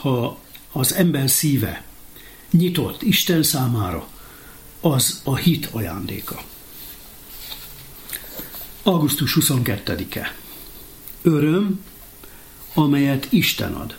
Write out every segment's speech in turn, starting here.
ha az ember szíve nyitott Isten számára, az a hit ajándéka. Augusztus 22-e. Öröm, amelyet Isten ad.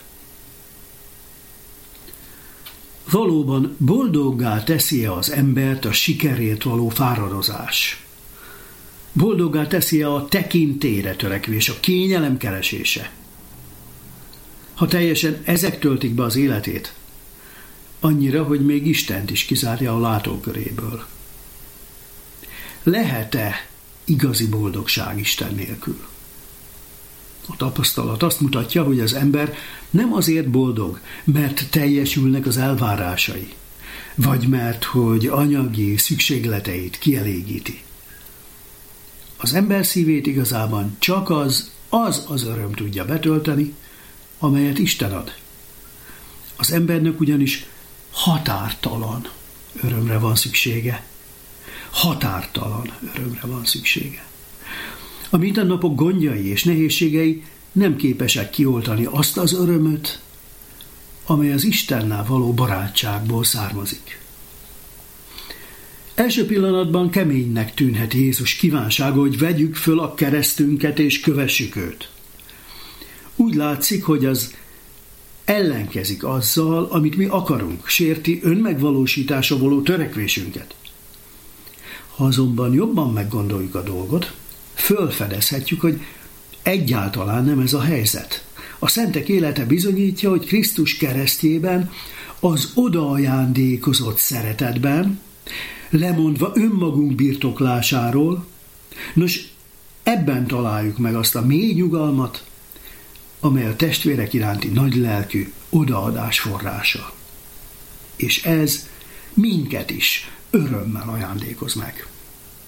Valóban boldoggá teszi-e az embert a sikerért való fáradozás? Boldoggá teszi-e a tekintélyre törekvés, a kényelem keresése? Ha teljesen ezek töltik be az életét, annyira, hogy még Istent is kizárja a látóköréből. Lehet-e igazi boldogság Isten nélkül? A tapasztalat azt mutatja, hogy az ember nem azért boldog, mert teljesülnek az elvárásai, vagy mert hogy anyagi szükségleteit kielégíti. Az ember szívét igazában csak az öröm tudja betölteni, amelyet Isten ad. Az embernek ugyanis határtalan örömre van szüksége. Határtalan örömre van szüksége. A mindennapok gondjai és nehézségei nem képesek kioltani azt az örömöt, amely az Istennel való barátságból származik. Első pillanatban keménynek tűnhet Jézus kívánsága, hogy vegyük föl a keresztünket és kövessük őt. Úgy látszik, hogy az ellenkezik azzal, amit mi akarunk, sérti önmegvalósításra való törekvésünket. Ha azonban jobban meggondoljuk a dolgot, fölfedezhetjük, hogy egyáltalán nem ez a helyzet. A szentek élete bizonyítja, hogy Krisztus keresztjében, az odaajándékozott szeretetben, lemondva önmagunk birtoklásáról, nos, ebben találjuk meg azt a mély nyugalmat, amely a testvérek iránti nagylelkű odaadás forrása. És ez minket is örömmel ajándékoz meg.